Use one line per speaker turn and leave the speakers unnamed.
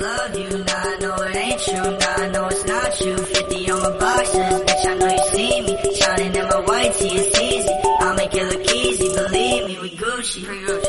love you. Now I know it ain't true, now I know it's not you. 50 on my boxes, bitch, I know you see me. Shining in my white tee, it's easy. I'll make it look easy, believe me, we Gucci.